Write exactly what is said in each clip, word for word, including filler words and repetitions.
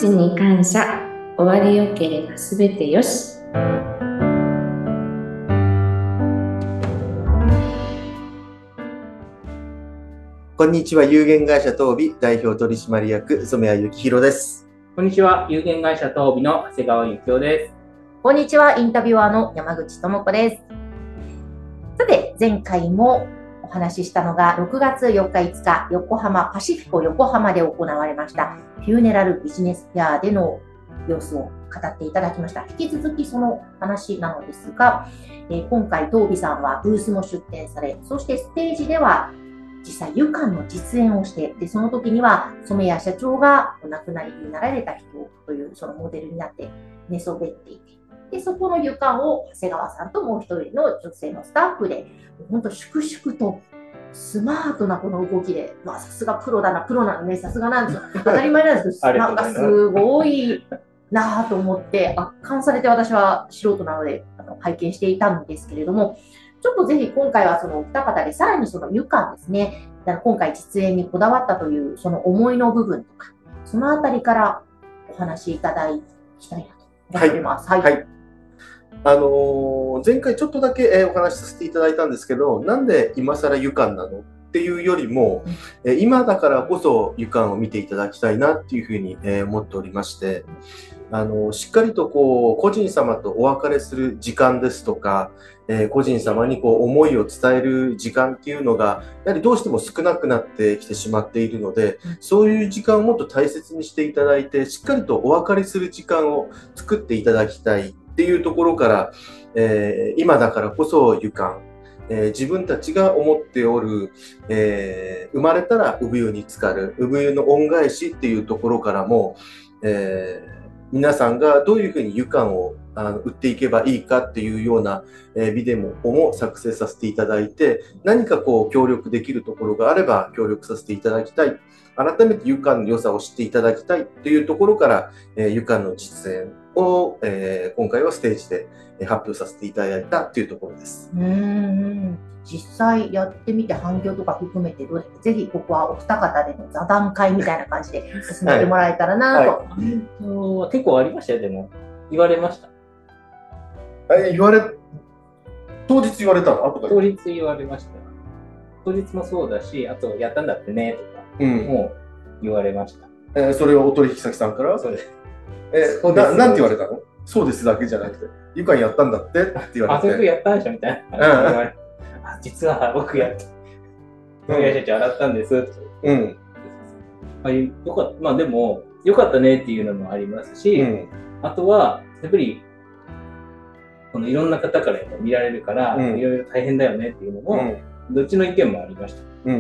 ちに感謝、終わりよければすべてよし。 こんにちは。有限会社東美代表取締役染谷幸宏です。 こんにちは。有限会社東美の長谷川幸雄です。 こんにちは。インタビュアーの山口智子です。さて、前回もお話ししたのがろくがつよっかいつか、横浜パシフィコ横浜で行われましたフューネラルビジネスフェアでの様子を語っていただきました。引き続きその話なのですが、えー、今回東美さんはブースも出展され、そしてステージでは実際湯館の実演をして、でその時には染谷社長がお亡くなりになられた人というそのモデルになって寝そべっていて、でそこの湯館を長谷川さんともう一人の女性のスタッフで本当粛々とスマートなこの動きで、まあさすがプロだな、プロなのね、さすがなんですよ。当たり前なんですけど、なんかすごいなぁと思って圧巻されて、私は素人なのであの拝見していたんですけれども、ちょっとぜひ今回はそのお二方でさらにその湯館ですね、今回実演にこだわったというその思いの部分とか、そのあたりからお話しいただきたいなと思っています。はい。はいはい、 あのー、前回ちょっとだけ、えー、お話しさせていただいたんですけど、なんで今更湯館なのっていうよりも、うん、え今だからこそ湯館を見ていただきたいなっていうふうに、えー、思っておりまして、あのしっかりとこう個人様とお別れする時間ですとか、えー、個人様にこう思いを伝える時間っていうのがやはりどうしても少なくなってきてしまっているので、そういう時間をもっと大切にしていただいて、しっかりとお別れする時間を作っていただきたいっていうところから、えー、今だからこそ湯館、えー、自分たちが思っておる、えー、生まれたら産湯に浸かる、産湯の恩返しっていうところからも、えー皆さんがどういうふうに湯館をあの売っていけばいいかっていうような、えー、ビデオも作成させていただいて、何かこう協力できるところがあれば協力させていただきたい。改めて湯館の良さを知っていただきたいというところから、えー、湯館の実演を、えー、今回はステージで発表させていただいたというところです。 うーん、実際やってみて反響とか含めてどうですか？ぜひここはお二方での座談会みたいな感じで進めてもらえたらなと、はいはい、結構ありましたよ。でも言われました。 え言われ当日言われたの？ 当日言われました。当日もそうだし、あとやったんだってねとかも言われました。 うん、えー、それをお取引先さんからそうです。 えー、ななんて言われたの？そうですだけじゃなくて、湯館やったんだってって言われて。 あ、それやったんでしょみたいな。うん、言われあ、実は僕やって、野谷社長洗ったんです。うん。あ、よかった。まあでも、よかったねっていうのもありますし、うん、あとは、やっぱり、このいろんな方から見られるから、うん、いろいろ大変だよねっていうのも、うん、どっちの意見もありました。うんうん、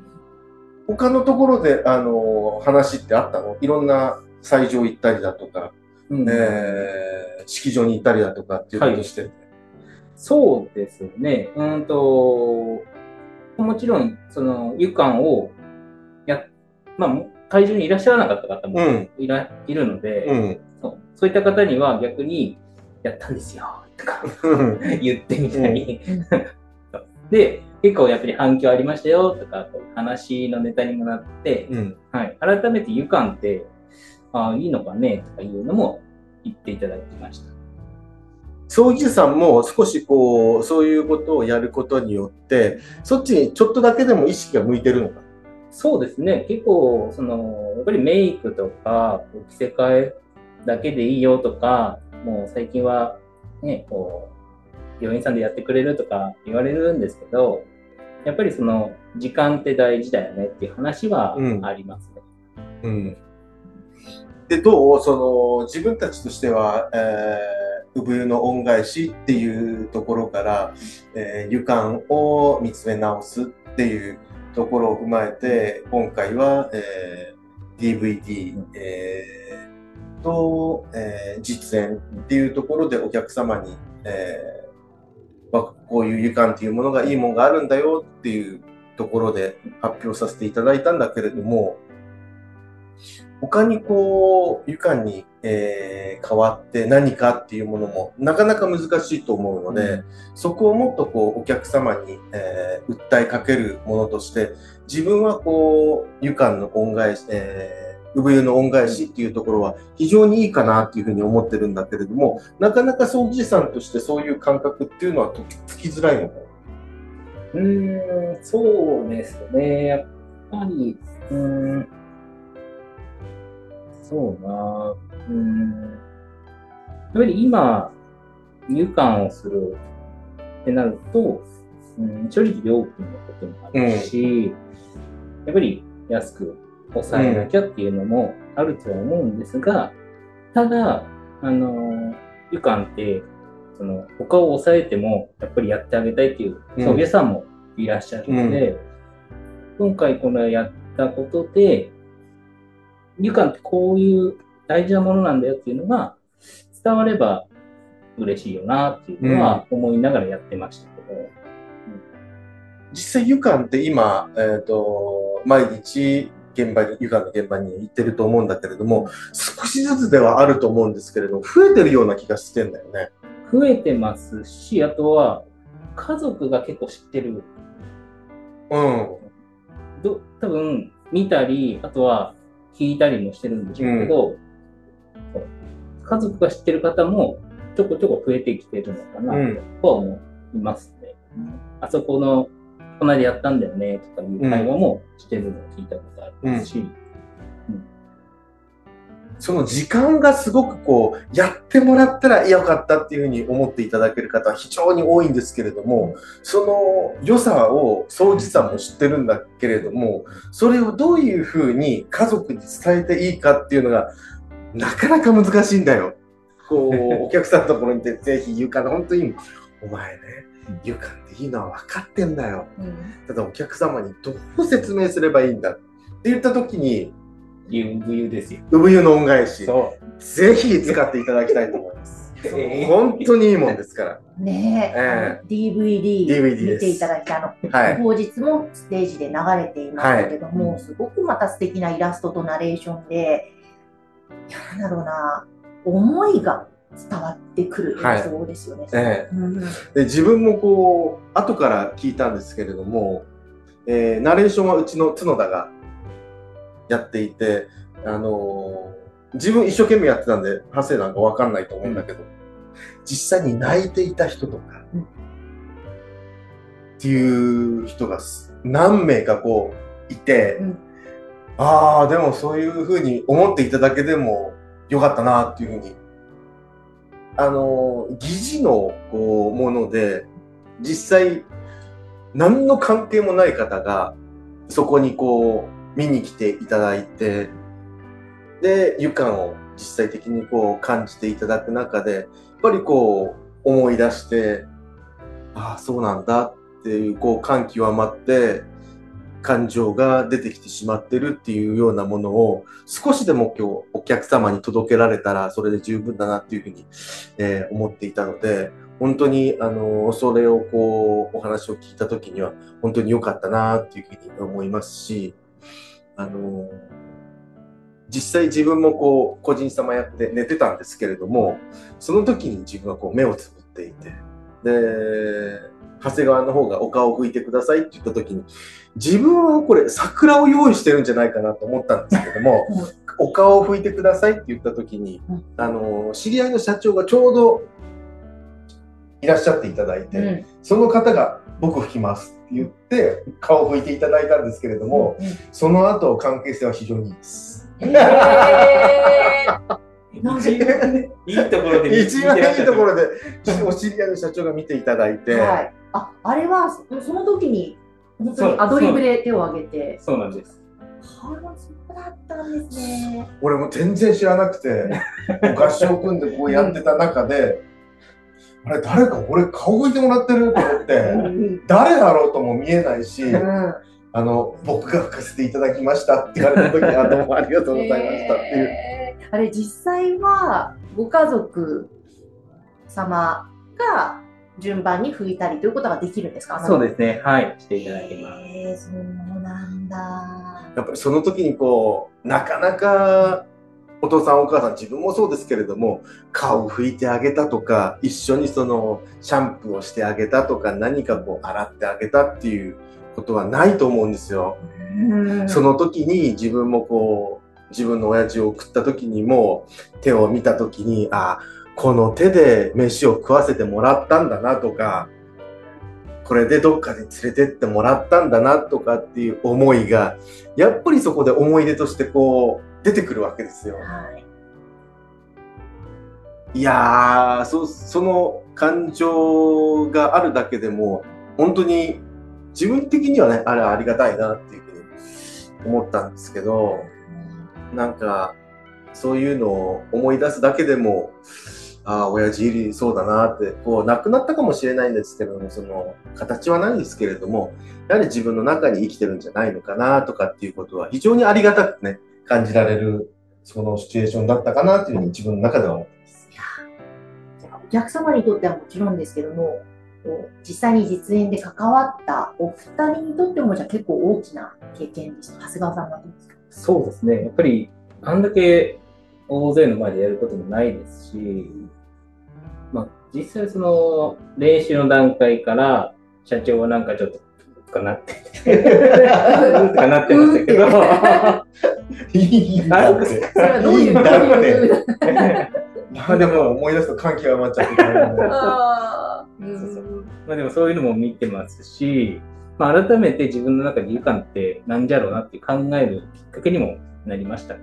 他のところで、あの、話ってあったの？いろんな斎場行ったりだとか、うん、えー、式場に行ったりだとかっていうことして、はい、 そうですね。うんと、もちろん、その、湯館をや、まあ、会場にいらっしゃらなかった方もいら、うん、いるので、うん、そう、そういった方には逆に、やったんですよ、とか言ってみたり。で、結構やっぱり反響ありましたよ、とか、話のネタにもなって、うん、はい、改めて湯館って、あ、いいのかね、とかいうのも言っていただきました。 葬儀師さんも少しこう、そういうことをやることによって、そっちにちょっとだけでも意識が向いてるのか？ そうですね。結構、その、やっぱりメイクとか、着せ替えだけでいいよとか、もう最近はね、こう、病院さんでやってくれるとか言われるんですけど、やっぱりその、時間って大事だよねっていう話はありますね。 うん。うん、で、どうその、自分たちとしては、えー、産湯の恩返しっていうところから、えー、湯館を見つめ直すっていうところを踏まえて、今回は、えー、ディーブイディー、えー、と、えー、実演っていうところでお客様に、えーまあ、こういう湯館っていうものがいいものがあるんだよっていうところで発表させていただいたんだけれども、他にこう、湯館に、えー、変わって何かっていうものもなかなか難しいと思うので、うん、そこをもっとこう、お客様に、えー、訴えかけるものとして、自分はこう、湯館の恩返し、え産湯の恩返しっていうところは非常にいいかなっていうふうに思ってるんだけれども、なかなか掃除師さんとしてそういう感覚っていうのはとつきづらいのかうーん、そうですね。やっぱり、うーん、そうな、うーん、やっぱり今、湯管をするってなると、うん、正直料金のこともあるし、うん、やっぱり安く抑えなきゃっていうのもあるとは思うんですが、ただ、あの、湯管って、その、他を抑えても、やっぱりやってあげたいっていうお客さんもいらっしゃるので、うん、今回これやったことで、湯管ってこういう大事なものなんだよっていうのが伝われば嬉しいよなっていうのは思いながらやってましたけど。うん、 実際湯管って今、えっと、毎日現場に、湯管の現場に行ってると思うんだけれども、少しずつではあると思うんですけれども、増えてるような気がしてんだよね。 増えてますし、あとは家族が結構知ってる。 うん。 ど多分見たり、あとは聞いたりもしてるんでしょうけど、うん、家族が知ってる方もちょこちょこ増えてきてるのかなとは思いますね。うん、あそこのこの間やったんだよねとかいう会話もしてるのを聞いたことあるし、うんうん、 その時間がすごくこうやってもらったらよかったっていうふうに思っていただける方は非常に多いんですけれども、その良さを掃除さんも知ってるんだけれども、それをどういうふうに家族に伝えていいかっていうのがなかなか難しいんだよ。こうお客さんのところに行ってぜひ言うから本当にお前ね、湯管っていいのは分かってんだよ、うん、ただお客様にどう説明すればいいんだって言った時に産湯ですよ。 産湯の恩返し、ぜひ使っていただきたいと思います。えー、本当にいいもんですから。 ねえ、えー、ディーブイディー 見ていただいて、あの、はい、当日もステージで流れていましたけども、はい、すごくまた素敵なイラストとナレーションで、いや、なんだろうな、思いが伝わってくる映像ですよね。はい、えーうん、 で自分もこう後から聞いたんですけれども、えー、ナレーションはうちの角田がやっていて、あのー、自分一生懸命やってたんで発声なんかわかんないと思うんだけど、うん、実際に泣いていた人とか、うん、っていう人が何名かこういて、うん、ああでもそういうふうに思っていただけでもよかったなっていうふうに、あのー、疑似のこうもので実際何の関係もない方がそこにこう見に来ていただいて、で湯管を実際的にこう感じていただく中でやっぱりこう思い出して、ああそうなんだっていうこう感極まって感情が出てきてしまってるっていうようなものを少しでも今日お客様に届けられたらそれで十分だなっていうふうに、えー、思っていたので、本当にあのそれをこうお話を聞いた時には本当に良かったなっていうふうに思いますし、あの実際自分もこう個人様やって寝てたんですけれども、その時に自分はこう目をつぶっていて、で長谷川の方がお顔を拭いてくださいって言った時に自分はこれ桜を用意してるんじゃないかなと思ったんですけどもお顔を拭いてくださいって言った時に、あの知り合いの社長がちょうどいらっしゃっていただいて、うん、その方が僕拭きますって言って顔を拭いていただいたんですけれども、うん、その後関係性は非常にいいです。えーいいところで一番いいところでお知り合いの社長が見ていただいて、 はい、あ、あれはその時に本当にアドリブで手を挙げて、 そうなんです。 はあ、そうだったんですね。 俺も全然知らなくて合唱を組んでこうやってた中で、うん、あれ誰か俺顔拭いてもらってると思って誰だろうとも見えないし、うん、あの僕が拭かせていただきましたって言われた時にあどうもありがとうございましたっていう。 えーあれ実際はご家族様が順番に拭いたりということができるんですか？ そうですね、はい、していただけます。 えー、そうなんだ。 やっぱりその時にこうなかなかお父さんお母さん自分もそうですけれども顔を拭いてあげたとか一緒にそのシャンプーをしてあげたとか何かこう洗ってあげたっていうことはないと思うんですよ。うんその時に自分もこう自分の親父を送った時にも手を見た時に、あ、この手で飯を食わせてもらったんだなとか、これでどっかに連れてってもらったんだなとかっていう思いがやっぱりそこで思い出としてこう出てくるわけですよ。はい、いやー、そ、その感情があるだけでも本当に自分的にはね、あれありがたいなっていうふうに思ったんですけど、なんかそういうのを思い出すだけでも、ああ、親父いりそうだなって、こう、亡くなったかもしれないんですけれども、その、形はないですけれども、やはり自分の中に生きてるんじゃないのかなとかっていうことは、非常にありがたくね、感じられる、そのシチュエーションだったかなというふうに自分の中では思ってます。 お客様にとってはもちろんですけども、実際に実演で関わったお二人にとっても、じゃあ結構大きな経験でした。長谷川さんはどうですか？ そうですね。やっぱり、あんだけ大勢の前でやることもないですし、まあ、実際その練習の段階から社長はなんかちょっとかなってうんかなってましたけどいいんだって。 それはどういうだってまあでも思い出すと感極まっちゃってたのであそうそうまあでもそういうのも見てますし、まあ、改めて自分の中でゆかんってなんじゃろうなって考えるきっかけにもなりました。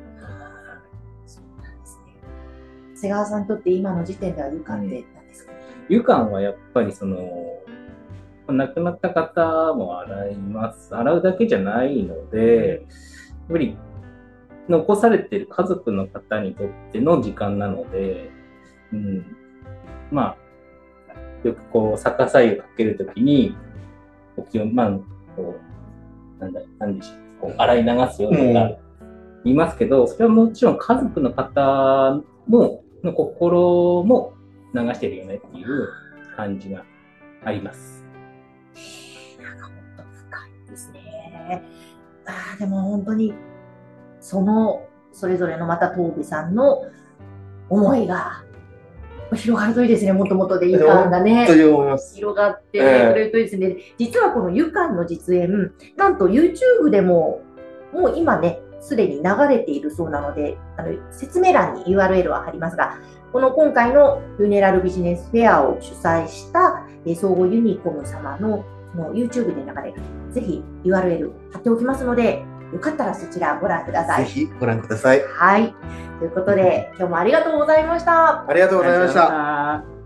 長谷川さんにとって今の時点ではゆかんって何ですか？ ゆかんはやっぱりその亡くなった方も洗います。洗うだけじゃないので、やっぱり残されている家族の方にとっての時間なので、うん、まあよくこう逆さ湯かけるときにお気をまあこうなんだなんでしょう、こう洗い流すよとか言いますけど、それはもちろん家族の方もの心も流してるよねっていう感じがあります。 なんか本当深いですね。あでも本当にそのそれぞれのまた東部さんの思いが広がるといいですね。もともとでゆかんがね広がってくれるといいですね。えー、実はこのゆかんの実演、なんと YouTube でももう今ねすでに流れているそうなので、あの説明欄に ユーアールエル は貼りますが、この今回のフューネラルビジネスフェアを主催した総合ユニコム様のの YouTube で流れる、ぜひ ユーアールエル 貼っておきますので、よかったらそちらご覧ください。 ぜひご覧ください。 はい。ということで、今日もありがとうございました。 ありがとうございました。